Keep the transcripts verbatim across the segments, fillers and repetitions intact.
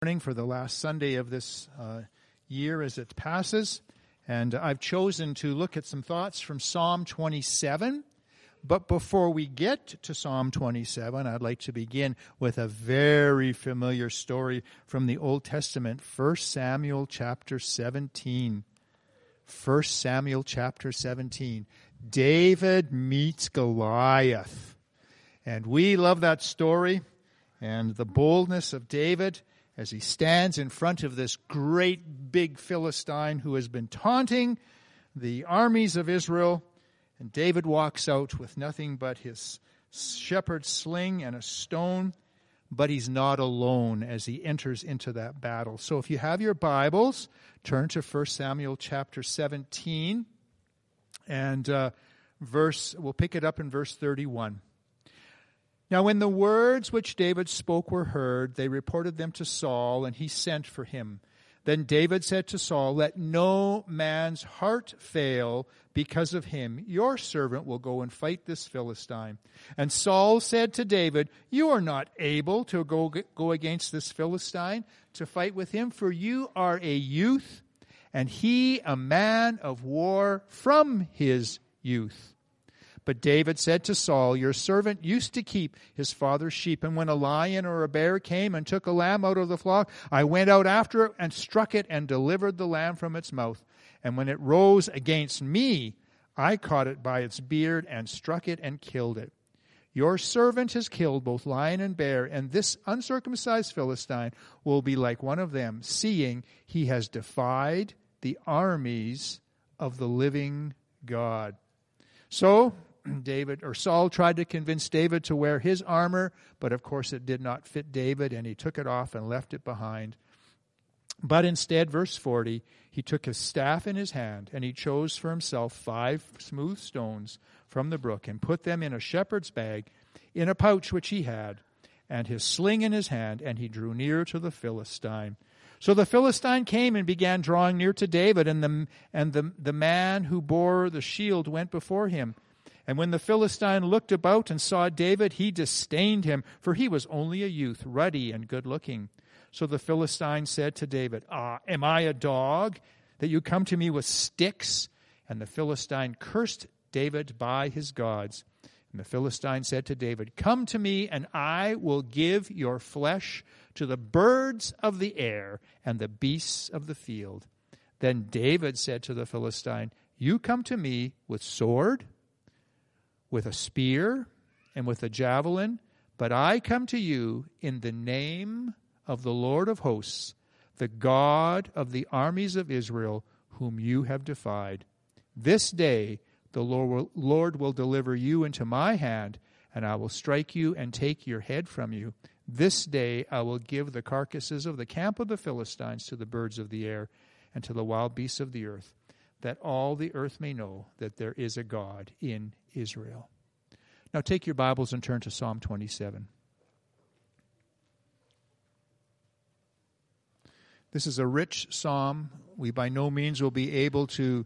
morning for the last Sunday of this uh, year as it passes, and I've chosen to look at some thoughts from Psalm twenty-seven. But before we get to Psalm twenty-seven, I'd like to begin with a very familiar story from the Old Testament, First Samuel chapter seventeen. First Samuel chapter seventeen. David meets Goliath. And we love that story and the boldness of David as he stands in front of this great big Philistine who has been taunting the armies of Israel. And David walks out with nothing but his shepherd's sling and a stone, but he's not alone as he enters into that battle. So if you have your Bibles, turn to First Samuel chapter seventeen, and uh, verse. we'll pick it up in verse thirty-one. Now when the words which David spoke were heard, they reported them to Saul, and he sent for him. Then David said to Saul, "Let no man's heart fail because of him. Your servant will go and fight this Philistine." And Saul said to David, "You are not able to go, go against this Philistine to fight with him, for you are a youth, and he a man of war from his youth." But David said to Saul, "Your servant used to keep his father's sheep, and when a lion or a bear came and took a lamb out of the flock, I went out after it and struck it and delivered the lamb from its mouth. And when it rose against me, I caught it by its beard and struck it and killed it. Your servant has killed both lion and bear, and this uncircumcised Philistine will be like one of them, seeing he has defied the armies of the living God." So David or Saul tried to convince David to wear his armor, but of course it did not fit David, and he took it off and left it behind. But instead, verse forty, he took his staff in his hand, and he chose for himself five smooth stones from the brook, and put them in a shepherd's bag, in a pouch which he had, and his sling in his hand, and he drew near to the Philistine. So the Philistine came and began drawing near to David, and the and the, the man who bore the shield went before him. And when the Philistine looked about and saw David, he disdained him, for he was only a youth, ruddy and good-looking. So the Philistine said to David, "Ah, am I a dog, that you come to me with sticks?" And the Philistine cursed David by his gods. And the Philistine said to David, "Come to me, and I will give your flesh to the birds of the air and the beasts of the field." Then David said to the Philistine, "You come to me with sword, with a spear, and with a javelin, but I come to you in the name of the Lord of hosts, the God of the armies of Israel, whom you have defied. This day the Lord will, Lord will deliver you into my hand, and I will strike you and take your head from you. This day I will give the carcasses of the camp of the Philistines to the birds of the air and to the wild beasts of the earth, that all the earth may know that there is a God in Israel." Now take your Bibles and turn to Psalm twenty-seven. This is a rich psalm. We by no means will be able to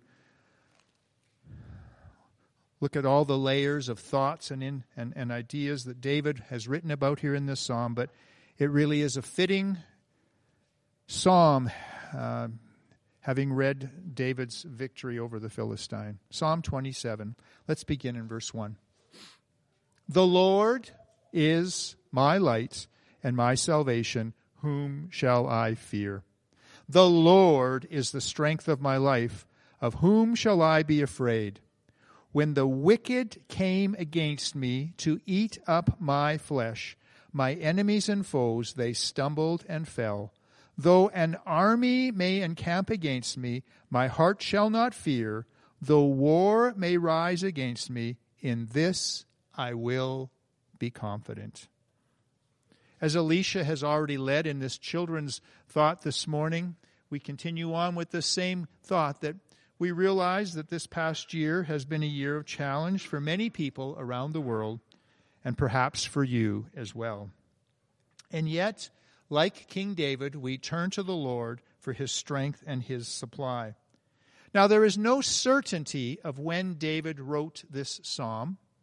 look at all the layers of thoughts and, in, and, and ideas that David has written about here in this psalm, but it really is a fitting psalm, uh, having read David's victory over the Philistine. Psalm twenty-seven. Let's begin in verse one. "The Lord is my light and my salvation. Whom shall I fear? The Lord is the strength of my life. Of whom shall I be afraid? When the wicked came against me to eat up my flesh, my enemies and foes, they stumbled and fell. Though an army may encamp against me, my heart shall not fear. Though war may rise against me, in this I will be confident." As Alicia has already led in this children's thought this morning, we continue on with the same thought, that we realize that this past year has been a year of challenge for many people around the world, and perhaps for you as well. And yet, like King David, we turn to the Lord for his strength and his supply. Now, there is no certainty of when David wrote this psalm.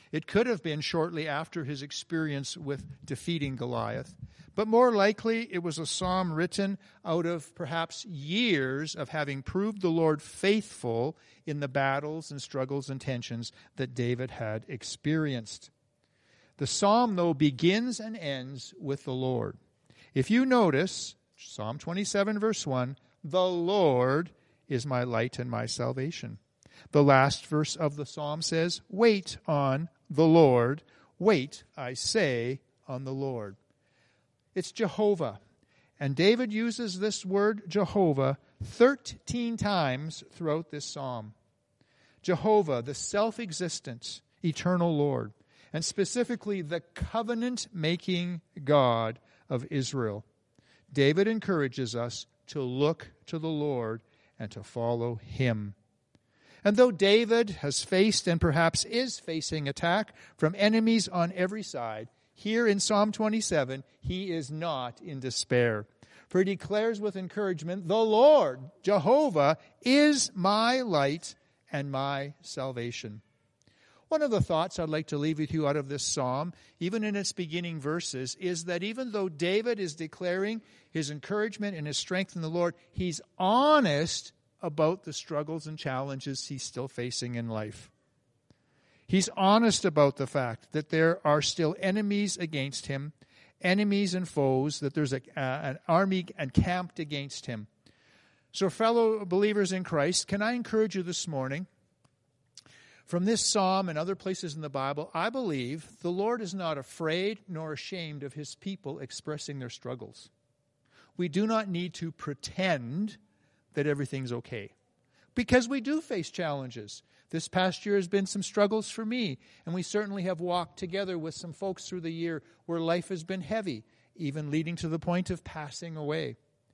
It could have been shortly after his experience with defeating Goliath. But more likely, it was a psalm written out of perhaps years of having proved the Lord faithful in the battles and struggles and tensions that David had experienced. The psalm, though, begins and ends with the Lord. If you notice, Psalm twenty-seven, verse one, the Lord is my light and my salvation. The last verse of the psalm says, wait on the Lord. Wait, I say, on the Lord. It's Jehovah. And David uses this word Jehovah thirteen times throughout this psalm. Jehovah, the self-existent, eternal Lord, and specifically the covenant-making God of Israel. David encourages us to look to the Lord and to follow him. And though David has faced and perhaps is facing attack from enemies on every side, here in Psalm twenty-seven, he is not in despair. For he declares with encouragement, the Lord, Jehovah, is my light and my salvation. One of the thoughts I'd like to leave with you out of this psalm, even in its beginning verses, is that even though David is declaring his encouragement and his strength in the Lord, he's honest about the struggles and challenges he's still facing in life. He's honest about the fact that there are still enemies against him, enemies and foes, that there's a, uh, an army encamped against him. So fellow believers in Christ, can I encourage you this morning, from this psalm and other places in the Bible, I believe the Lord is not afraid nor ashamed of his people expressing their struggles. We do not need to pretend that everything's okay, because we do face challenges. This past year has been some struggles for me, and we certainly have walked together with some folks through the year where life has been heavy, even leading to the point of passing away.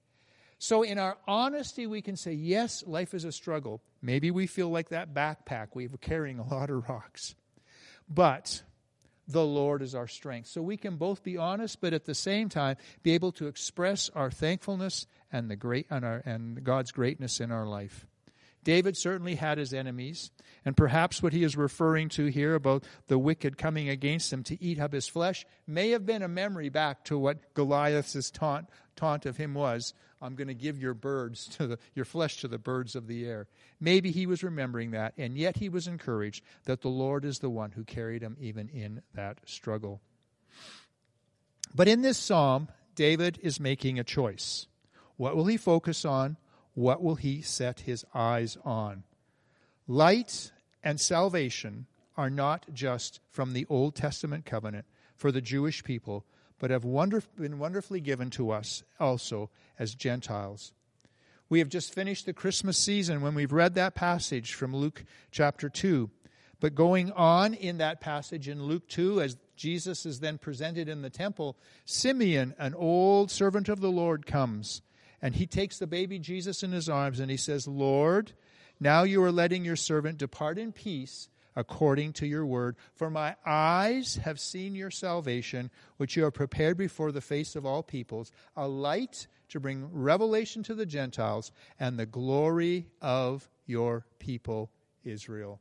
So in our honesty, we can say, yes, life is a struggle. Maybe we feel like that backpack. We're carrying a lot of rocks. But the Lord is our strength. So we can both be honest, but at the same time, be able to express our thankfulness and the great and, our, and God's greatness in our life. David certainly had his enemies, and perhaps what he is referring to here about the wicked coming against him to eat up his flesh may have been a memory back to what Goliath's taunt, taunt of him was. I'm going to give your birds to the, your flesh to the birds of the air. Maybe he was remembering that, and yet he was encouraged that the Lord is the one who carried him even in that struggle. But in this psalm, David is making a choice. What will he focus on? What will he set his eyes on? Light and salvation are not just from the Old Testament covenant for the Jewish people, but have wonder, been wonderfully given to us also as Gentiles. We have just finished the Christmas season when we've read that passage from Luke chapter two. But going on in that passage in Luke two, as Jesus is then presented in the temple, Simeon, an old servant of the Lord, comes. And he takes the baby Jesus in his arms and he says, Lord, now you are letting your servant depart in peace according to your word. For my eyes have seen your salvation, which you have prepared before the face of all peoples, a light to bring revelation to the Gentiles and the glory of your people Israel.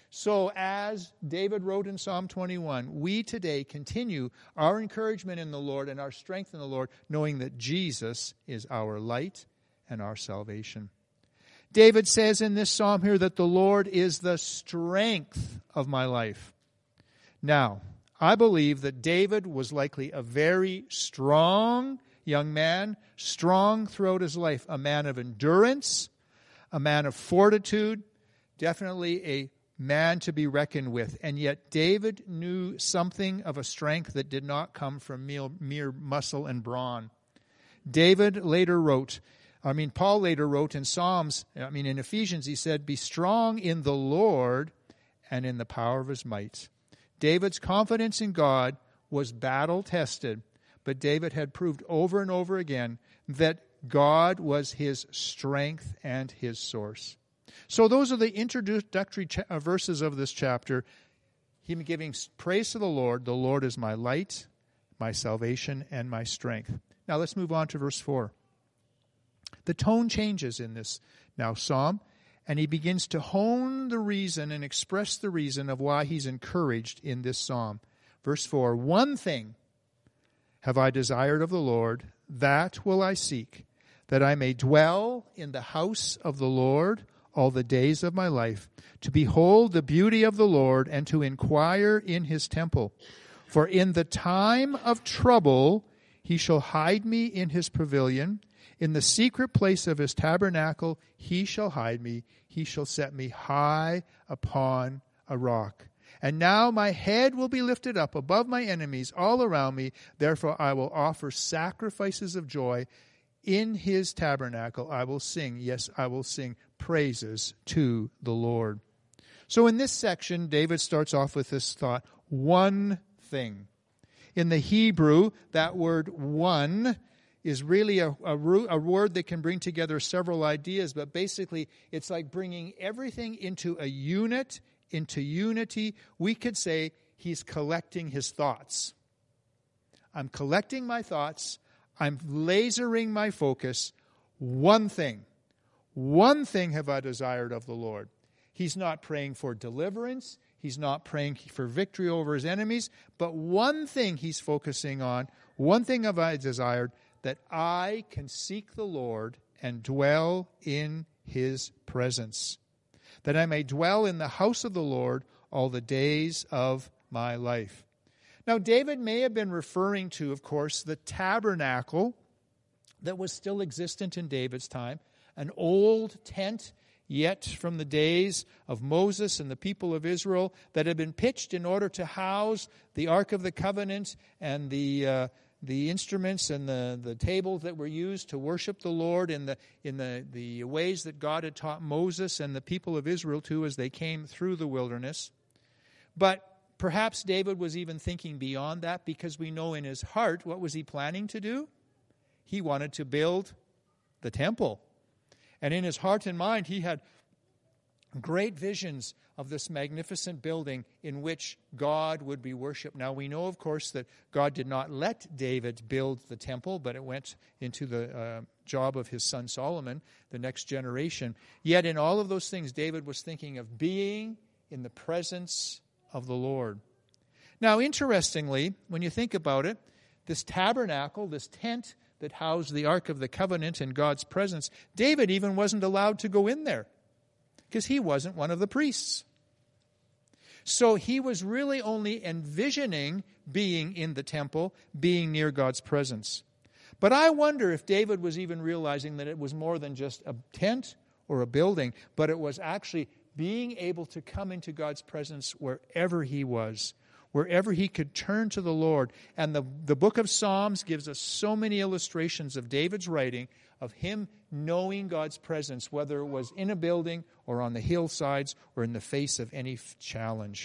So as David wrote in Psalm twenty-one, we today continue our encouragement in the Lord and our strength in the Lord, knowing that Jesus is our light and our salvation. David says in this psalm here that the Lord is the strength of my life. Now, I believe that David was likely a very strong young man, strong throughout his life, a man of endurance, a man of fortitude, definitely a man to be reckoned with. And yet David knew something of a strength that did not come from mere, mere muscle and brawn. David later wrote, I mean, Paul later wrote in Psalms, I mean, in Ephesians, he said, be strong in the Lord and in the power of his might. David's confidence in God was battle-tested, but David had proved over and over again that God was his strength and his source. So those are the introductory cha- verses of this chapter. Him giving praise to the Lord. The Lord is my light, my salvation, and my strength. Now let's move on to verse four. The tone changes in this now psalm, And he begins to hone the reason and express the reason of why he's encouraged in this psalm. Verse four, one thing have I desired of the Lord, that will I seek, that I may dwell in the house of the Lord all the days of my life, to behold the beauty of the Lord and to inquire in his temple. For in the time of trouble he shall hide me in his pavilion. In the secret place of his tabernacle he shall hide me. He shall set me high upon a rock. And now my head will be lifted up above my enemies all around me. Therefore I will offer sacrifices of joy. In his tabernacle I will sing, yes, I will sing praises to the Lord. So in this section, David starts off with this thought, one thing. In the Hebrew, that word one is really a, a, a word that can bring together several ideas, but basically it's like bringing everything into a unit, into unity. We could say he's collecting his thoughts. I'm collecting my thoughts. I'm lasering my focus. One thing. One thing have I desired of the Lord. He's not praying for deliverance. He's not praying for victory over his enemies. But one thing he's focusing on, one thing have I desired, that I can seek the Lord and dwell in his presence, that I may dwell in the house of the Lord all the days of my life. Now, David may have been referring to, of course, the tabernacle that was still existent in David's time, an old tent, yet from the days of Moses and the people of Israel, that had been pitched in order to house the Ark of the Covenant and the uh, the instruments and the, the tables that were used to worship the Lord in the in the, the ways that God had taught Moses and the people of Israel to as they came through the wilderness. But perhaps David was even thinking beyond that, because we know in his heart, what was he planning to do? He wanted to build the temple. And in his heart and mind, he had great visions of this magnificent building in which God would be worshipped. Now, we know, of course, that God did not let David build the temple, but it went into the uh, job of his son Solomon, the next generation. Yet in all of those things, David was thinking of being in the presence of the Lord. Now, interestingly, when you think about it, this tabernacle, this tent that housed the Ark of the Covenant in God's presence, David even wasn't allowed to go in there because he wasn't one of the priests. So he was really only envisioning being in the temple, being near God's presence. But I wonder if David was even realizing that it was more than just a tent or a building, but it was actually being able to come into God's presence wherever he was, wherever he could turn to the Lord. And the, the book of Psalms gives us so many illustrations of David's writing, of him knowing God's presence, whether it was in a building or on the hillsides or in the face of any challenge.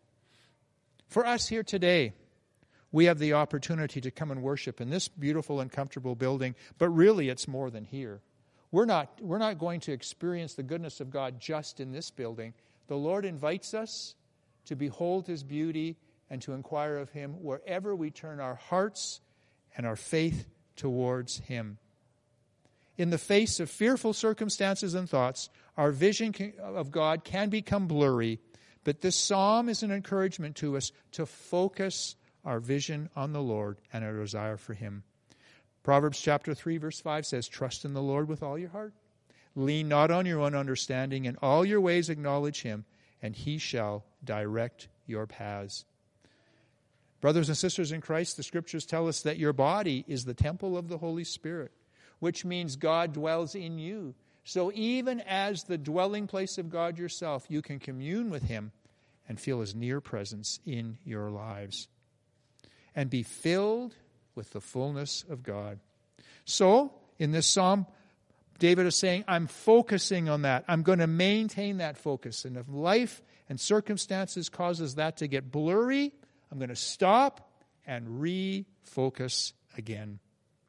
For us here today, we have the opportunity to come and worship in this beautiful and comfortable building, but really it's more than here. We're not, we're not going to experience the goodness of God just in this building. The Lord invites us to behold his beauty and to inquire of him wherever we turn our hearts and our faith towards him. In the face of fearful circumstances and thoughts, our vision of God can become blurry, but this psalm is an encouragement to us to focus our vision on the Lord and our desire for him. Proverbs chapter three, verse five says, "Trust in the Lord with all your heart. Lean not on your own understanding. In all your ways acknowledge him, and he shall direct your paths." Brothers and sisters in Christ, the scriptures tell us that your body is the temple of the Holy Spirit, which means God dwells in you. So even as the dwelling place of God yourself, you can commune with him and feel his near presence in your lives and be filled with the fullness of God. So, in this psalm, David is saying, I'm focusing on that. I'm going to maintain that focus. And if life and circumstances causes that to get blurry, I'm going to stop and refocus again.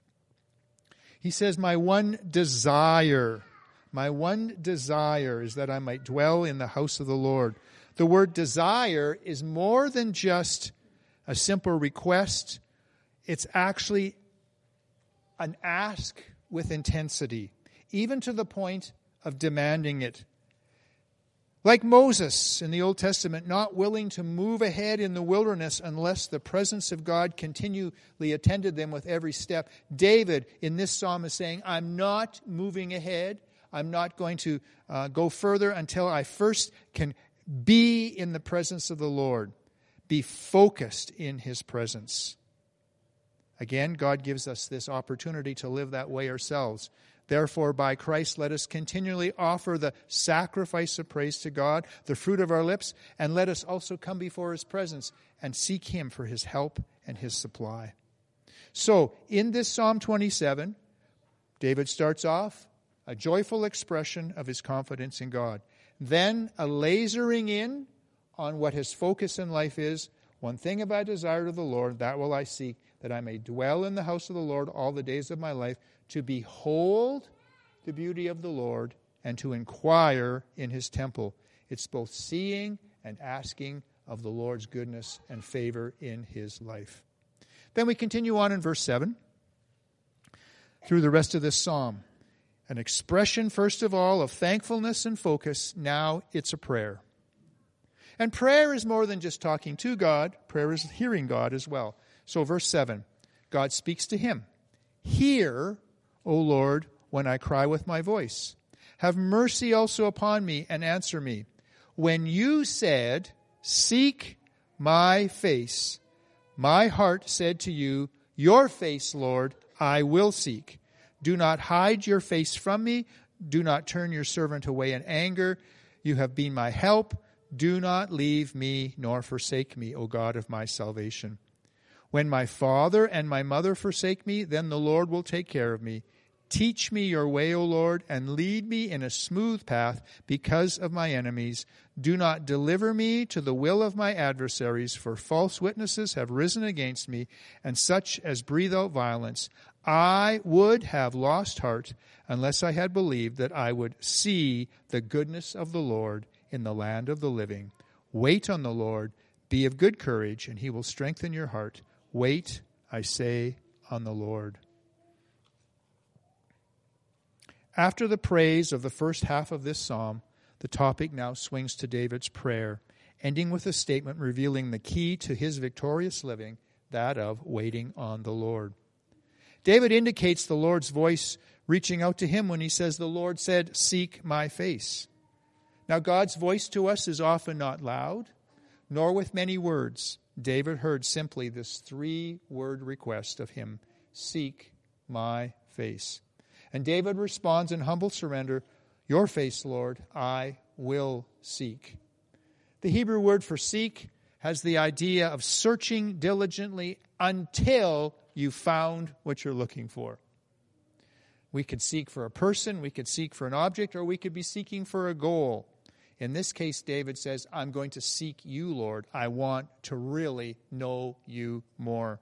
He says, my one desire, my one desire is that I might dwell in the house of the Lord. The word desire is more than just a simple request. It's actually an ask with intensity, even to the point of demanding it Like Moses in the Old Testament, not willing to move ahead in the wilderness unless the presence of God continually attended them with every step, David in this psalm is saying, I'm not moving ahead. I'm not going to uh, go further until I first can be in the presence of the Lord, be focused in His presence. Again, God gives us this opportunity to live that way ourselves. Therefore, by Christ, let us continually offer the sacrifice of praise to God, the fruit of our lips, and let us also come before His presence and seek Him for His help and His supply. So, in this Psalm twenty-seven, David starts off a joyful expression of his confidence in God. Then a lasering in on what his focus in life is. One thing have I desired of the Lord, that will I seek, that I may dwell in the house of the Lord all the days of my life, to behold the beauty of the Lord and to inquire in His temple. It's both seeing and asking of the Lord's goodness and favor in his life. Then we continue on in verse seven through the rest of this psalm. An expression, first of all, of thankfulness and focus. Now it's a prayer. And prayer is more than just talking to God. Prayer is hearing God as well. So verse seven, God speaks to him. Hear, O Lord, when I cry with my voice. Have mercy also upon me and answer me. When you said, seek my face, my heart said to you, your face, Lord, I will seek. Do not hide your face from me. Do not turn your servant away in anger. You have been my help. Do not leave me nor forsake me, O God of my salvation. When my father and my mother forsake me, then the Lord will take care of me. Teach me your way, O Lord, and lead me in a smooth path because of my enemies. Do not deliver me to the will of my adversaries, for false witnesses have risen against me, and such as breathe out violence. I would have lost heart unless I had believed that I would see the goodness of the Lord in the land of the living. Wait on the Lord, be of good courage, and he will strengthen your heart. Wait, I say, on the Lord. After the praise of the first half of this psalm, the topic now swings to David's prayer, ending with a statement revealing the key to his victorious living, that of waiting on the Lord. David indicates the Lord's voice reaching out to him when he says, the Lord said, seek my face. Now, God's voice to us is often not loud, nor with many words. David heard simply this three-word request of him, seek my face. And David responds in humble surrender, your face, Lord, I will seek. The Hebrew word for seek has the idea of searching diligently until you found what you're looking for. We could seek for a person, we could seek for an object, or we could be seeking for a goal. In this case, David says, I'm going to seek you, Lord. I want to really know you more.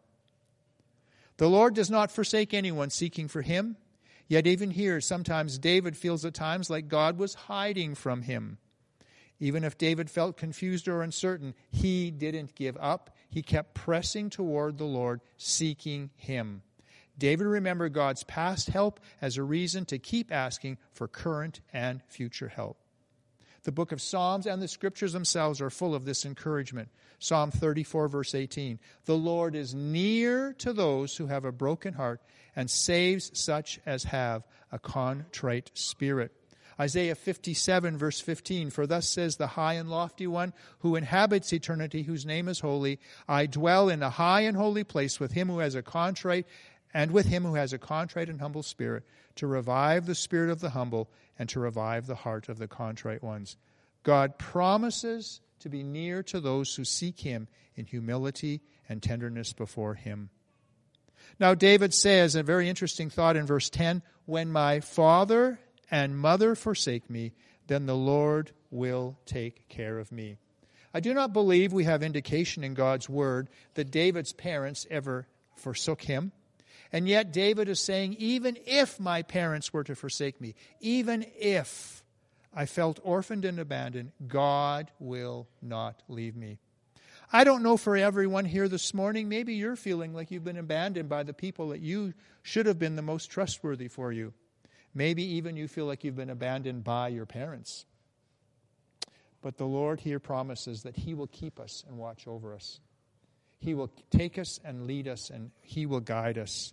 The Lord does not forsake anyone seeking for him. Yet even here, sometimes David feels at times like God was hiding from him. Even if David felt confused or uncertain, he didn't give up. He kept pressing toward the Lord, seeking him. David remembered God's past help as a reason to keep asking for current and future help. The book of Psalms and the scriptures themselves are full of this encouragement. Psalm thirty-four, verse eighteen. The Lord is near to those who have a broken heart and saves such as have a contrite spirit. Isaiah fifty-seven, verse fifteen. For thus says the high and lofty one who inhabits eternity, whose name is holy. I dwell in a high and holy place with him who has a contrite and with him who has a contrite and humble spirit, to revive the spirit of the humble and to revive the heart of the contrite ones. God promises to be near to those who seek him in humility and tenderness before him. Now, David says a very interesting thought in verse ten, when my father and mother forsake me, then the Lord will take care of me. I do not believe we have indication in God's word that David's parents ever forsook him. And yet David is saying, even if my parents were to forsake me, even if I felt orphaned and abandoned, God will not leave me. I don't know for everyone here this morning, maybe you're feeling like you've been abandoned by the people that you should have been the most trustworthy for you. Maybe even you feel like you've been abandoned by your parents. But the Lord here promises that he will keep us and watch over us. He will take us and lead us, and he will guide us.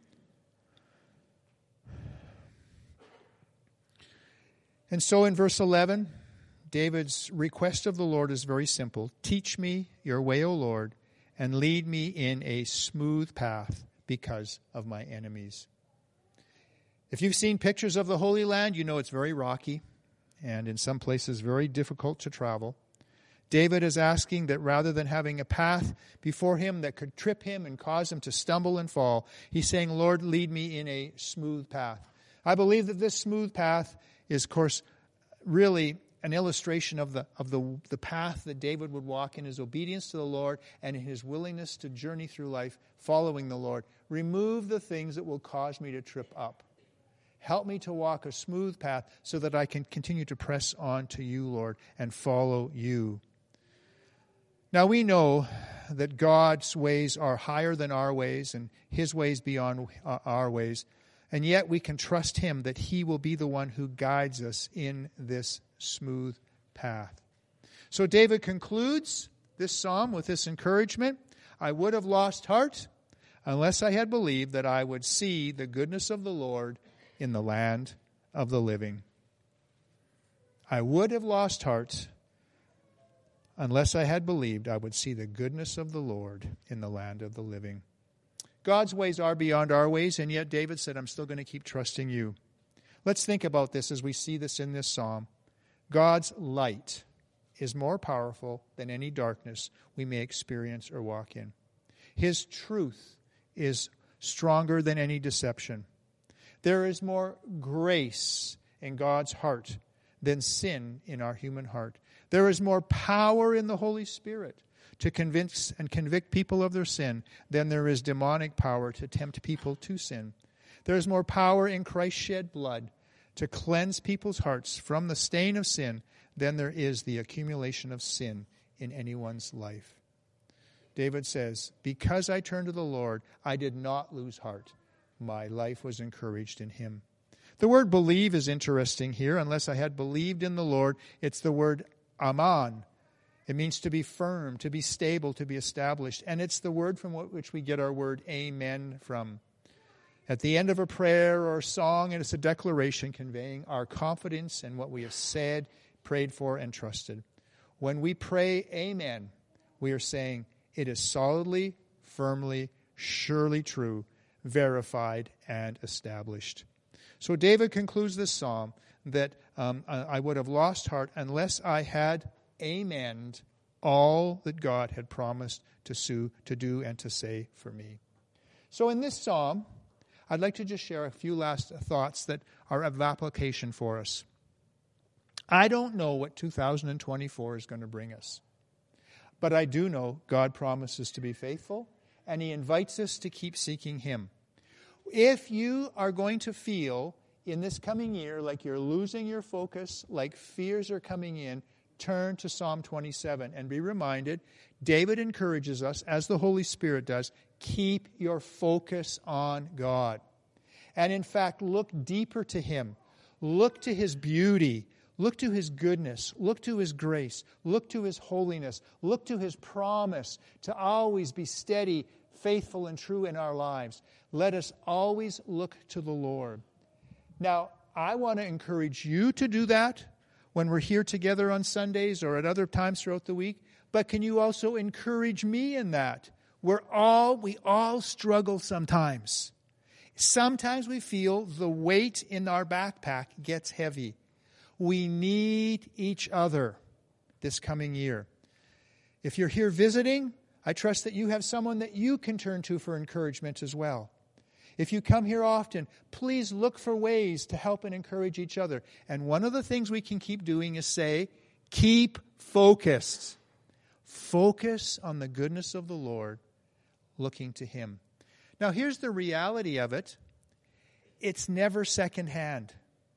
And so in verse eleven, David's request of the Lord is very simple. Teach me your way, O Lord, and lead me in a smooth path because of my enemies. If you've seen pictures of the Holy Land, you know it's very rocky and in some places very difficult to travel. David is asking that rather than having a path before him that could trip him and cause him to stumble and fall, he's saying, Lord, lead me in a smooth path. I believe that this smooth path is, of course, really an illustration of the of the, the path that David would walk in his obedience to the Lord and in his willingness to journey through life following the Lord. Remove the things that will cause me to trip up. Help me to walk a smooth path so that I can continue to press on to you, Lord, and follow you. Now we know that God's ways are higher than our ways and his ways beyond our ways. And yet we can trust him that he will be the one who guides us in this smooth path. So David concludes this psalm with this encouragement. I would have lost heart unless I had believed that I would see the goodness of the Lord in the land of the living. I would have lost heart unless I had believed I would see the goodness of the Lord in the land of the living. God's ways are beyond our ways, and yet David said, I'm still going to keep trusting you. Let's think about this as we see this in this psalm. God's light is more powerful than any darkness we may experience or walk in. His truth is stronger than any deception. There is more grace in God's heart than sin in our human heart. There is more power in the Holy Spirit to convince and convict people of their sin than there is demonic power to tempt people to sin. There is more power in Christ's shed blood to cleanse people's hearts from the stain of sin than there is the accumulation of sin in anyone's life. David says, because I turned to the Lord, I did not lose heart. My life was encouraged in him. The word believe is interesting here. Unless I had believed in the Lord, it's the word aman. It means to be firm, to be stable, to be established. And it's the word from which we get our word amen from. At the end of a prayer or a song, and it's a declaration conveying our confidence in what we have said, prayed for, and trusted. When we pray amen, we are saying it is solidly, firmly, surely true, verified, and established. So David concludes this psalm that um, I would have lost heart unless I had amened all that God had promised to, sue, to do and to say for me. So in this psalm, I'd like to just share a few last thoughts that are of application for us. I don't know what two thousand twenty-four is going to bring us, but I do know God promises to be faithful, and he invites us to keep seeking him. If you are going to feel in this coming year like you're losing your focus, like fears are coming in, turn to Psalm twenty-seven and be reminded, David encourages us, as the Holy Spirit does, keep your focus on God. And in fact, look deeper to him. Look to his beauty. Look to his goodness. Look to his grace. Look to his holiness. Look to his promise to always be steady, faithful, and true in our lives. Let us always look to the Lord. Now, I want to encourage you to do that when we're here together on Sundays or at other times throughout the week. But can you also encourage me in that? We're all, we all struggle sometimes. Sometimes we feel the weight in our backpack gets heavy. We need each other this coming year. If you're here visiting, I trust that you have someone that you can turn to for encouragement as well. If you come here often, please look for ways to help and encourage each other. And one of the things we can keep doing is say, keep focused. Focus on the goodness of the Lord, looking to him. Now, here's the reality of it. It's never secondhand.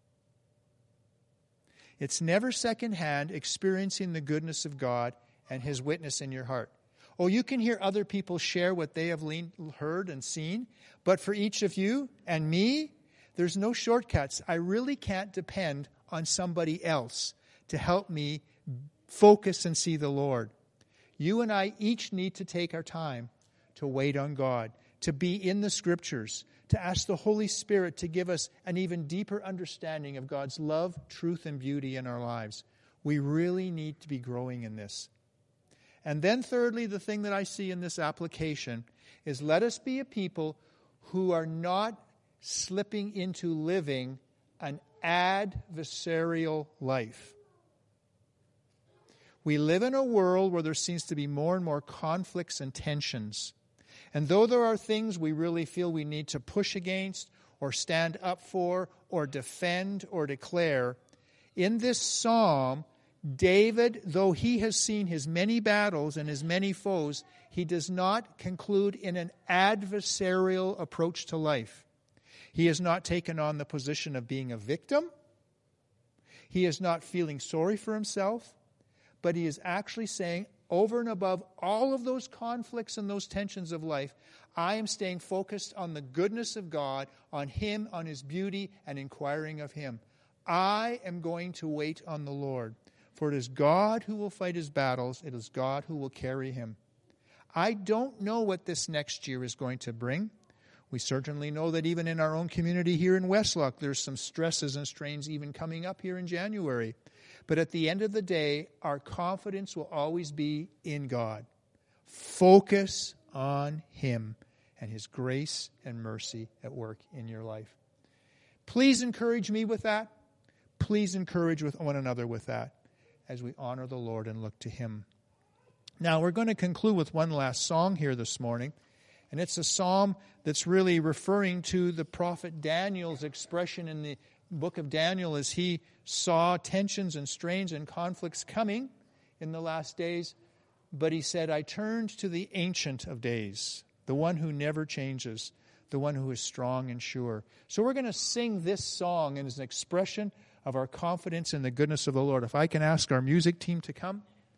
It's never secondhand experiencing the goodness of God and his witness in your heart. Oh, you can hear other people share what they have heard and seen, but for each of you and me, there's no shortcuts. I really can't depend on somebody else to help me focus and see the Lord. You and I each need to take our time to wait on God, to be in the Scriptures, to ask the Holy Spirit to give us an even deeper understanding of God's love, truth, and beauty in our lives. We really need to be growing in this. And then thirdly, the thing that I see in this application is let us be a people who are not slipping into living an adversarial life. We live in a world where there seems to be more and more conflicts and tensions. And though there are things we really feel we need to push against or stand up for or defend or declare, in this psalm, David, though he has seen his many battles and his many foes, he does not conclude in an adversarial approach to life. He has not taken on the position of being a victim. He is not feeling sorry for himself, but he is actually saying, over and above all of those conflicts and those tensions of life, I am staying focused on the goodness of God, on Him, on His beauty, and inquiring of Him. I am going to wait on the Lord, for it is God who will fight his battles. It is God who will carry him. I don't know what this next year is going to bring. We certainly know that even in our own community here in Westlock, there's some stresses and strains even coming up here in January. But at the end of the day, our confidence will always be in God. Focus on Him and His grace and mercy at work in your life. Please encourage me with that. Please encourage with one another with that as we honor the Lord and look to Him. Now, we're going to conclude with one last song here this morning. And it's a psalm that's really referring to the prophet Daniel's expression in the book of Daniel as he saw tensions and strains and conflicts coming in the last days. But he said, I turned to the Ancient of Days, the one who never changes, the one who is strong and sure. So we're going to sing this song as an expression of our confidence in the goodness of the Lord. If I can ask our music team to come.